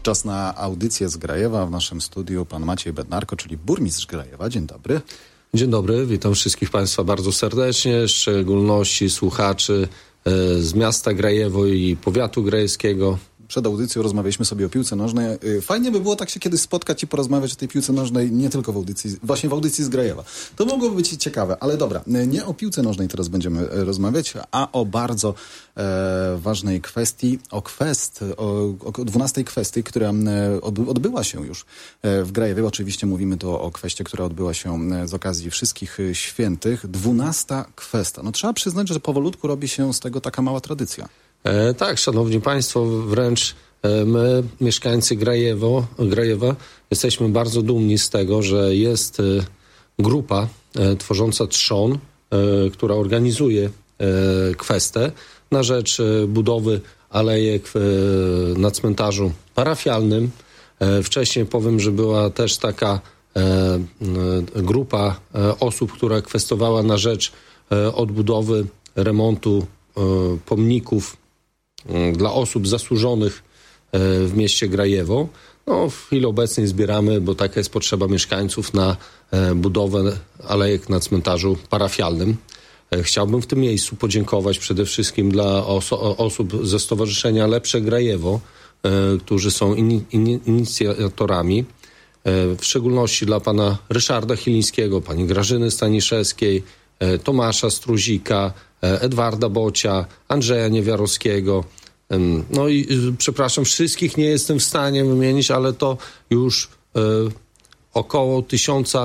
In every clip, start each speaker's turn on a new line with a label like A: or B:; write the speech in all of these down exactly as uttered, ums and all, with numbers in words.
A: Czas na audycję z Grajewa. W naszym studiu pan Maciej Bednarko, czyli burmistrz Grajewa. Dzień dobry.
B: Dzień dobry, witam wszystkich państwa bardzo serdecznie, w szczególności słuchaczy e, z miasta Grajewo i powiatu grajewskiego.
A: Przed audycją rozmawialiśmy sobie o piłce nożnej. Fajnie by było tak się kiedyś spotkać i porozmawiać o tej piłce nożnej, nie tylko w audycji, właśnie w audycji z Grajewa. To mogłoby być ciekawe, ale dobra, nie o piłce nożnej teraz będziemy rozmawiać, a o bardzo e, ważnej kwestii, o kwest, o, o dwunastej kwestii, która e, odbyła się już w Grajewie. Oczywiście mówimy tu o kwestii, która odbyła się z okazji Wszystkich Świętych. Dwunasta kwesta. No trzeba przyznać, że powolutku robi się z tego taka mała tradycja.
B: E, tak, szanowni państwo, wręcz e, my, mieszkańcy Grajewo, Grajewa, jesteśmy bardzo dumni z tego, że jest e, grupa e, tworząca trzon, e, która organizuje e, kwestę na rzecz e, budowy alejek e, na cmentarzu parafialnym. E, wcześniej powiem, że była też taka e, e, grupa e, osób, która kwestowała na rzecz e, odbudowy, remontu e, pomników dla osób zasłużonych w mieście Grajewo. No, w chwili obecnej zbieramy, bo taka jest potrzeba mieszkańców, na budowę alejek na cmentarzu parafialnym. Chciałbym w tym miejscu podziękować przede wszystkim dla oso- osób ze Stowarzyszenia Lepsze Grajewo, którzy są in- in- inicjatorami. W szczególności dla pana Ryszarda Chilińskiego, pani Grażyny Staniszewskiej, Tomasza Struzika, Edwarda Bocia, Andrzeja Niewiarowskiego. No i przepraszam, wszystkich nie jestem w stanie wymienić, ale to już e, około tysiąc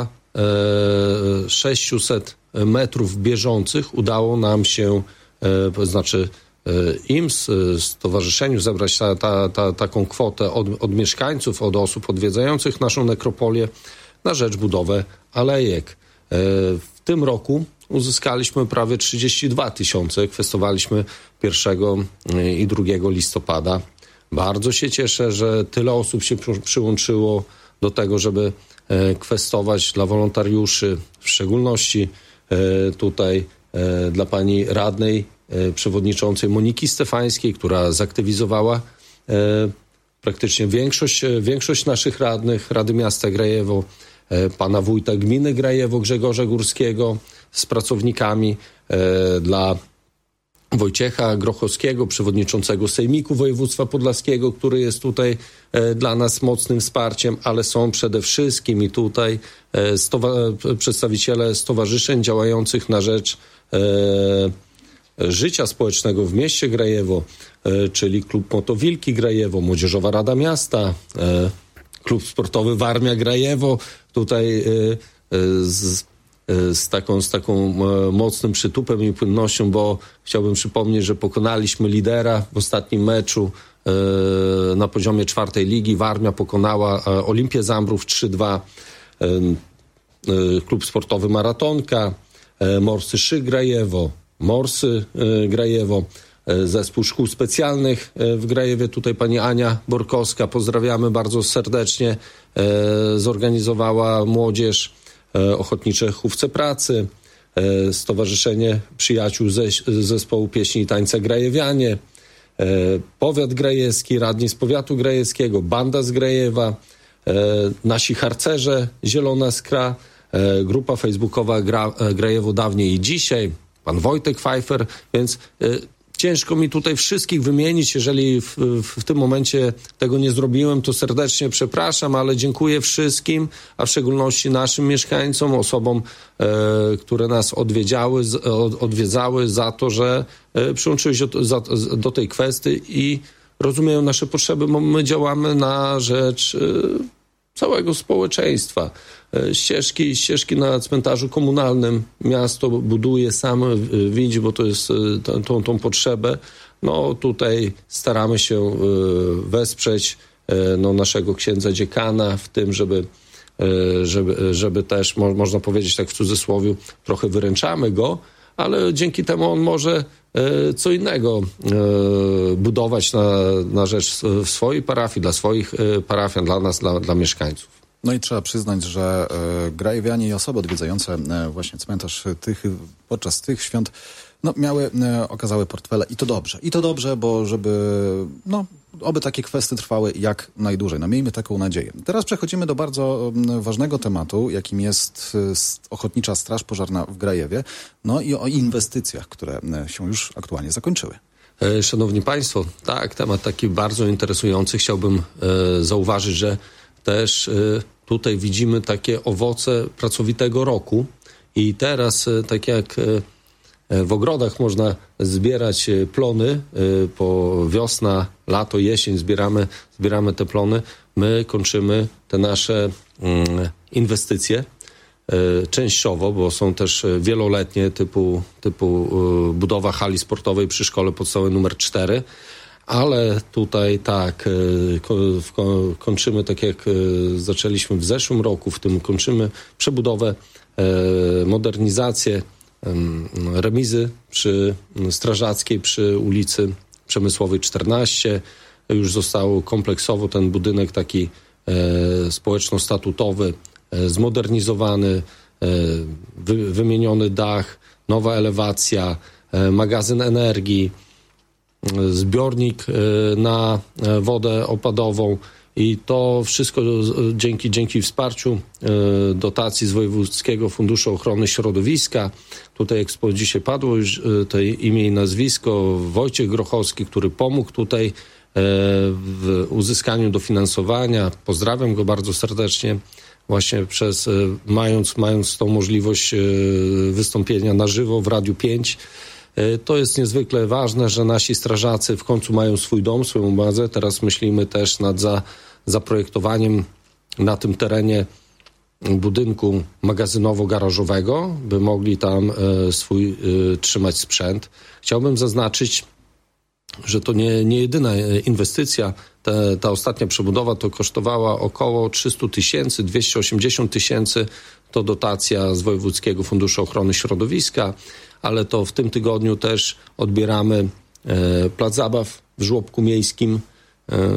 B: sześćset metrów bieżących udało nam się, e, to znaczy e, im, z, stowarzyszeniu, zebrać ta, ta, ta, taką kwotę od, od mieszkańców, od osób odwiedzających naszą nekropolię na rzecz budowy alejek. E, w tym roku uzyskaliśmy prawie trzydzieści dwa tysiące. Kwestowaliśmy pierwszego i drugiego listopada. Bardzo się cieszę, że tyle osób się przy, przyłączyło do tego, żeby e, kwestować dla wolontariuszy, w szczególności e, tutaj e, dla pani radnej, e, przewodniczącej Moniki Stefańskiej, która zaktywizowała e, praktycznie większość, większość naszych radnych, Rady Miasta Grajewo, e, pana wójta gminy Grajewo, Grzegorza Górskiego, z pracownikami, e, dla Wojciecha Grochowskiego, przewodniczącego Sejmiku Województwa Podlaskiego, który jest tutaj e, dla nas mocnym wsparciem, ale są przede wszystkim i tutaj e, stowa- przedstawiciele stowarzyszeń działających na rzecz e, życia społecznego w mieście Grajewo, e, czyli Klub Motowilki Grajewo, Młodzieżowa Rada Miasta, e, Klub Sportowy Warmia Grajewo, tutaj e, e, z Z taką, z taką e, mocnym przytupem i płynnością, bo chciałbym przypomnieć, że pokonaliśmy lidera w ostatnim meczu e, na poziomie czwartej ligi. Warmia pokonała e, Olimpię Zambrów trzy dwa. E, e, Klub Sportowy Maratonka, e, Morsy Szy Grajewo, Morsy e, Grajewo, e, Zespół Szkół Specjalnych e, w Grajewie. Tutaj pani Ania Borkowska, pozdrawiamy bardzo serdecznie, e, zorganizowała młodzież. Ochotnicze Chówce Pracy, Stowarzyszenie Przyjaciół ze, Zespołu Pieśni i Tańca Grajewianie, Powiat Grajewski, radni z Powiatu Grajewskiego, Banda z Grajewa, nasi harcerze Zielona Skra, grupa facebookowa Gra, Grajewo Dawniej i Dzisiaj, pan Wojtek Pfeiffer, więc ciężko mi tutaj wszystkich wymienić. Jeżeli w, w tym momencie tego nie zrobiłem, to serdecznie przepraszam, ale dziękuję wszystkim, a w szczególności naszym mieszkańcom, osobom, e, które nas odwiedziały, z, od, odwiedzały za to, że e, przyłączyły się do, za, do tej kwestii i rozumieją nasze potrzeby, bo my działamy na rzecz e, całego społeczeństwa. Ścieżki, ścieżki na cmentarzu komunalnym miasto buduje, sam widzi, bo to jest tą, tą, tą potrzebę. No tutaj staramy się wesprzeć no, naszego księdza dziekana w tym, żeby, żeby, żeby też, mo, można powiedzieć tak w cudzysłowie, trochę wyręczamy go, ale dzięki temu on może co innego budować na, na rzecz swojej parafii, dla swoich parafian, dla nas, dla, dla mieszkańców.
A: No i trzeba przyznać, że e, grajewianie i osoby odwiedzające e, właśnie cmentarz tych, podczas tych świąt no, miały e, okazałe portfele i to dobrze. I to dobrze, bo żeby, no, oby takie kwestie trwały jak najdłużej. No, miejmy taką nadzieję. Teraz przechodzimy do bardzo m, ważnego tematu, jakim jest e, Ochotnicza Straż Pożarna w Grajewie. No i o inwestycjach, które e, się już aktualnie zakończyły.
B: Szanowni Państwo, tak, temat taki bardzo interesujący. Chciałbym e, zauważyć, że też e, tutaj widzimy takie owoce pracowitego roku i teraz, e, tak jak e, w ogrodach można zbierać e, plony, e, po wiosna, lato, jesień zbieramy, zbieramy te plony, my kończymy te nasze mm, inwestycje. Częściowo, bo są też wieloletnie typu, typu budowa hali sportowej przy szkole podstawowej numer cztery, ale tutaj tak, kończymy tak jak zaczęliśmy w zeszłym roku, w tym kończymy przebudowę, modernizację remizy przy strażackiej przy ulicy Przemysłowej czternaście. Już został kompleksowo ten budynek taki społeczno-statutowy zmodernizowany, wy, wymieniony dach, nowa elewacja, magazyn energii, zbiornik na wodę opadową i to wszystko dzięki, dzięki wsparciu dotacji z Wojewódzkiego Funduszu Ochrony Środowiska. Tutaj jak dzisiaj padło już to imię i nazwisko, Wojciech Grochowski, który pomógł tutaj w uzyskaniu dofinansowania. Pozdrawiam go bardzo serdecznie. Właśnie przez, mając, mając tą możliwość wystąpienia na żywo w Radiu pięć. To jest niezwykle ważne, że nasi strażacy w końcu mają swój dom, swoją bazę. Teraz myślimy też nad za, zaprojektowaniem na tym terenie budynku magazynowo-garażowego, by mogli tam swój trzymać sprzęt. Chciałbym zaznaczyć, że to nie, nie jedyna inwestycja. Ta, ta ostatnia przebudowa to kosztowała około trzysta tysięcy, dwieście osiemdziesiąt tysięcy. To dotacja z Wojewódzkiego Funduszu Ochrony Środowiska, ale to w tym tygodniu też odbieramy e, plac zabaw w żłobku miejskim. E,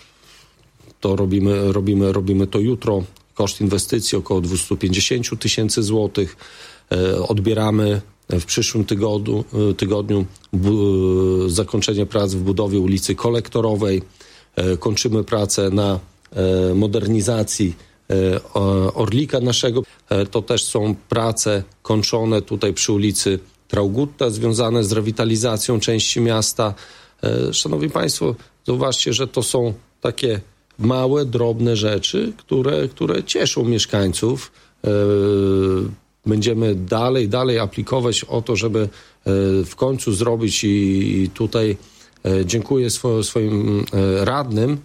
B: to robimy, robimy, robimy to jutro. Koszt inwestycji około dwieście pięćdziesiąt tysięcy złotych. E, odbieramy w przyszłym tygodniu, tygodniu bu, zakończenie prac w budowie ulicy Kolektorowej. E, kończymy pracę na e, modernizacji e, Orlika naszego. E, to też są prace kończone tutaj przy ulicy Traugutta, związane z rewitalizacją części miasta. E, szanowni Państwo, zauważcie, że to są takie małe, drobne rzeczy, które, które cieszą mieszkańców. E, Będziemy dalej, dalej aplikować o to, żeby w końcu zrobić i tutaj dziękuję swoim radnym,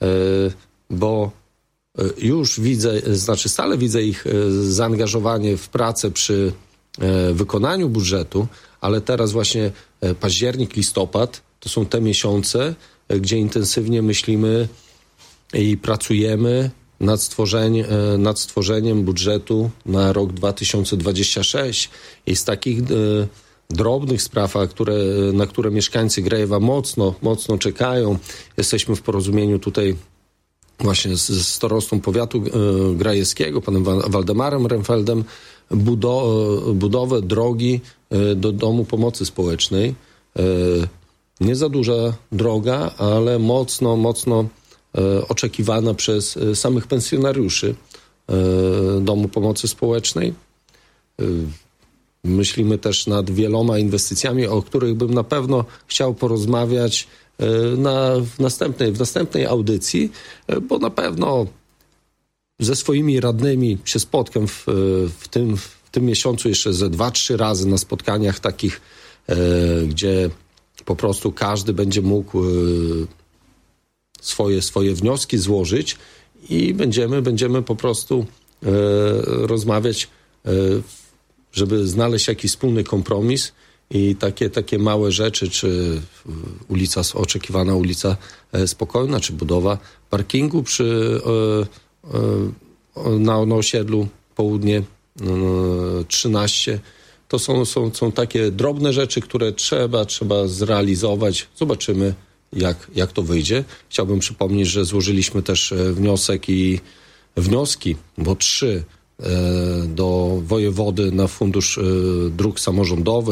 B: bo już widzę, znaczy stale widzę ich zaangażowanie w pracę przy wykonaniu budżetu, ale teraz właśnie październik, listopad to są te miesiące, gdzie intensywnie myślimy i pracujemy nad, stworzeń, nad stworzeniem budżetu na rok dwa tysiące dwudziesty szósty. I z takich e, drobnych spraw, które, na które mieszkańcy Grajewa mocno, mocno czekają, jesteśmy w porozumieniu tutaj właśnie z, z starostą powiatu e, grajewskiego, panem Waldemarem Remfeldem, budo, budowę drogi e, do Domu Pomocy Społecznej. E, nie za duża droga, ale mocno, mocno oczekiwana przez samych pensjonariuszy Domu Pomocy Społecznej. Myślimy też nad wieloma inwestycjami, o których bym na pewno chciał porozmawiać na, w, następnej, w następnej audycji, bo na pewno ze swoimi radnymi się spotkam w, w, tym, w tym miesiącu jeszcze ze dwa, trzy razy na spotkaniach takich, gdzie po prostu każdy będzie mógł swoje, swoje wnioski złożyć i będziemy, będziemy po prostu e, rozmawiać, e, żeby znaleźć jakiś wspólny kompromis i takie, takie małe rzeczy, czy ulica, oczekiwana ulica e, spokojna, czy budowa parkingu przy, e, e, na, na osiedlu Południe e, trzynaście. To są, są, są takie drobne rzeczy, które trzeba, trzeba zrealizować. Zobaczymy, Jak, jak to wyjdzie. Chciałbym przypomnieć, że złożyliśmy też wniosek i wnioski, bo trzy e, do wojewody na Fundusz e, Dróg Samorządowych.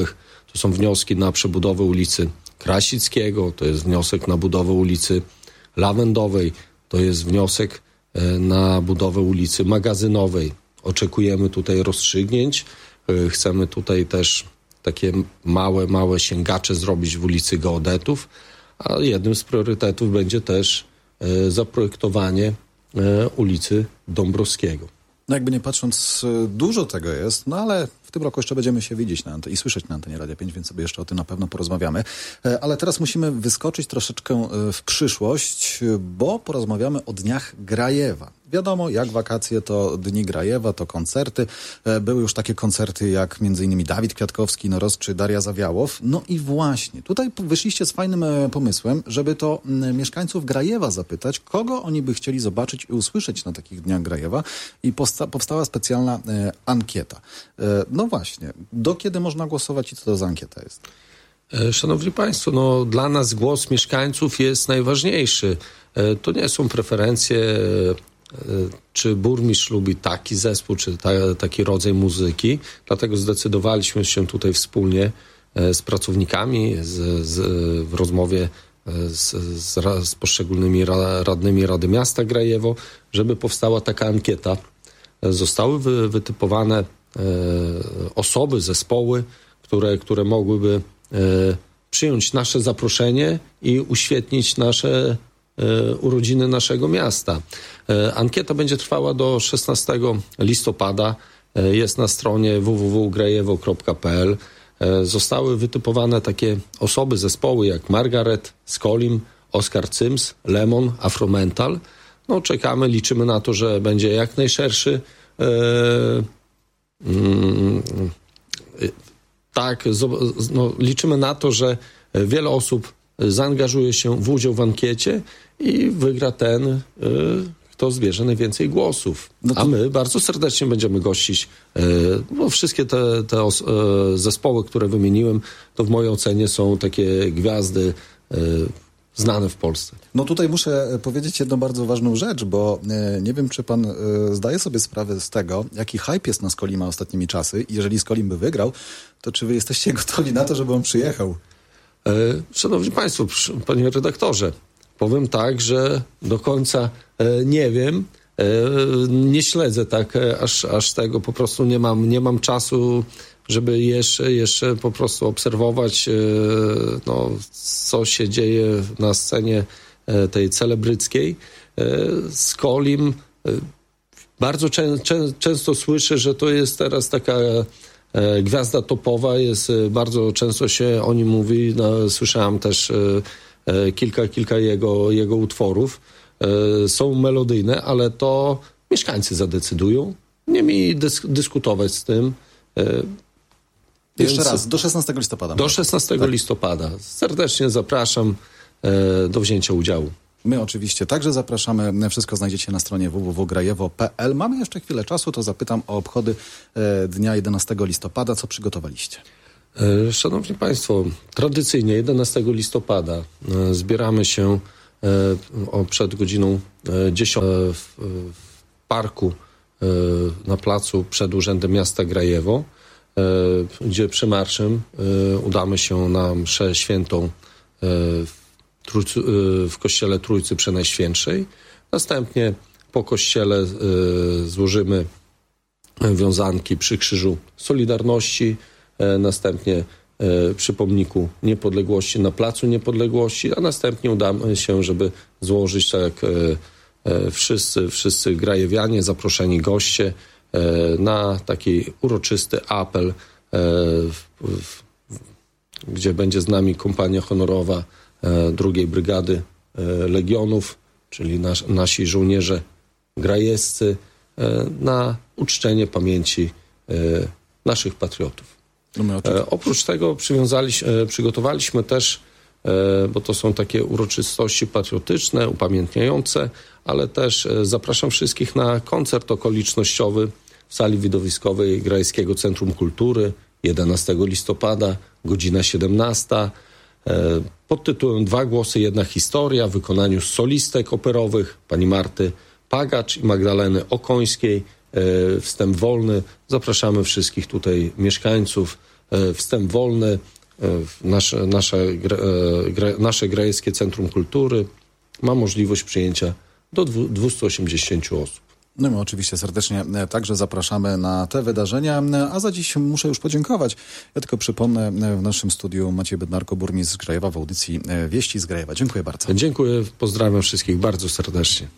B: to są wnioski na przebudowę ulicy Krasickiego, to jest wniosek na budowę ulicy Lawendowej, to jest wniosek na budowę ulicy Magazynowej. Oczekujemy tutaj rozstrzygnięć. Chcemy tutaj też takie małe, małe sięgacze zrobić w ulicy Geodetów, a jednym z priorytetów będzie też zaprojektowanie ulicy Dąbrowskiego.
A: No jakby nie patrząc, dużo tego jest, no ale w tym roku jeszcze będziemy się widzieć na antenie i słyszeć na antenie Radia pięć, więc sobie jeszcze o tym na pewno porozmawiamy. Ale teraz musimy wyskoczyć troszeczkę w przyszłość, bo porozmawiamy o Dniach Grajewa. Wiadomo, jak wakacje to Dni Grajewa, to koncerty. Były już takie koncerty jak między innymi Dawid Kwiatkowski, Noros czy Daria Zawiałow. No i właśnie, tutaj wyszliście z fajnym pomysłem, żeby to mieszkańców Grajewa zapytać, kogo oni by chcieli zobaczyć i usłyszeć na takich Dniach Grajewa. I powsta- powstała specjalna e, ankieta. E, no właśnie, do kiedy można głosować i co to za ankieta jest?
B: Szanowni Państwo, no dla nas głos mieszkańców jest najważniejszy. E, to nie są preferencje, czy burmistrz lubi taki zespół, czy ta, taki rodzaj muzyki. Dlatego zdecydowaliśmy się tutaj wspólnie z pracownikami z, z, w rozmowie z, z, z poszczególnymi radnymi Rady Miasta Grajewo, żeby powstała taka ankieta. Zostały wy, wytypowane e, osoby, zespoły, które, które mogłyby e, przyjąć nasze zaproszenie i uświetnić nasze urodziny naszego miasta. Ankieta będzie trwała do szesnastego listopada. Jest na stronie w w w kropka grajewo kropka p l. Zostały wytypowane takie osoby, zespoły jak Margaret, Skolim, Oskar Cyms, Lemon, Afromental. No czekamy, liczymy na to, że będzie jak najszerszy e, mm, tak, no, liczymy na to, że wiele osób zaangażuje się w udział w ankiecie i wygra ten, y, kto zbierze najwięcej głosów. No to... A my bardzo serdecznie będziemy gościć, y, bo wszystkie te, te os- y, zespoły, które wymieniłem, to w mojej ocenie są takie gwiazdy y, znane w Polsce.
A: No tutaj muszę powiedzieć jedną bardzo ważną rzecz, bo e, nie wiem, czy pan e, zdaje sobie sprawę z tego, jaki hype jest na Skolima ostatnimi czasy i jeżeli Skolim by wygrał, to czy wy jesteście gotowi na to, żeby on przyjechał?
B: Szanowni Państwo, panie redaktorze, powiem tak, że do końca nie wiem, nie śledzę tak aż, aż tego, po prostu nie mam, nie mam czasu, żeby jeszcze, jeszcze po prostu obserwować, no, co się dzieje na scenie tej celebryckiej. Skolim bardzo czę, czę, często słyszę, że to jest teraz taka gwiazda topowa, jest, bardzo często się o nim mówi. No, słyszałem też e, kilka, kilka jego, jego utworów. E, są melodyjne, ale to mieszkańcy zadecydują. Nie mi dysk- dyskutować z tym. E,
A: Jeszcze raz, do szesnastego listopada.
B: Do szesnastego tak. listopada. Serdecznie zapraszam e, do wzięcia udziału.
A: My oczywiście także zapraszamy. Wszystko znajdziecie na stronie w w w kropka grajewo kropka p l. Mamy jeszcze chwilę czasu, to zapytam o obchody e, dnia jedenastego listopada. Co przygotowaliście?
B: E, szanowni Państwo, tradycyjnie jedenastego listopada e, zbieramy się e, o, przed godziną e, dziesiątą e, w, w parku e, na placu przed Urzędem Miasta Grajewo, e, gdzie przemarszem e, udamy się na mszę świętą e, Trójcy, w kościele Trójcy Przenajświętszej. Następnie po kościele y, złożymy wiązanki przy Krzyżu Solidarności, y, następnie y, przy pomniku Niepodległości na Placu Niepodległości, a następnie udamy się, żeby złożyć tak y, y, wszyscy, wszyscy grajewianie, zaproszeni goście y, na taki uroczysty apel, y, w, w, gdzie będzie z nami kompania honorowa drugiej Brygady Legionów, czyli nas, nasi żołnierze grajewscy, na uczczenie pamięci naszych patriotów. E, oprócz tego przywiązaliśmy, przygotowaliśmy też, e, bo to są takie uroczystości patriotyczne, upamiętniające, ale też e, zapraszam wszystkich na koncert okolicznościowy w sali widowiskowej Grajskiego Centrum Kultury jedenastego listopada, godzina siedemnasta. Pod tytułem Dwa głosy, jedna historia w wykonaniu solistek operowych pani Marty Pagacz i Magdaleny Okońskiej. Wstęp wolny. Zapraszamy wszystkich tutaj mieszkańców. Wstęp wolny nasze, nasze, nasze Grajewskie Centrum Kultury ma możliwość przyjęcia do dwieście osiemdziesiąt osób.
A: No my oczywiście serdecznie także zapraszamy na te wydarzenia, a za dziś muszę już podziękować. Ja tylko przypomnę, w naszym studiu Maciej Bednarko, burmistrz Grajewa w audycji Wieści z Grajewa. Dziękuję bardzo.
B: Dziękuję, pozdrawiam wszystkich bardzo serdecznie.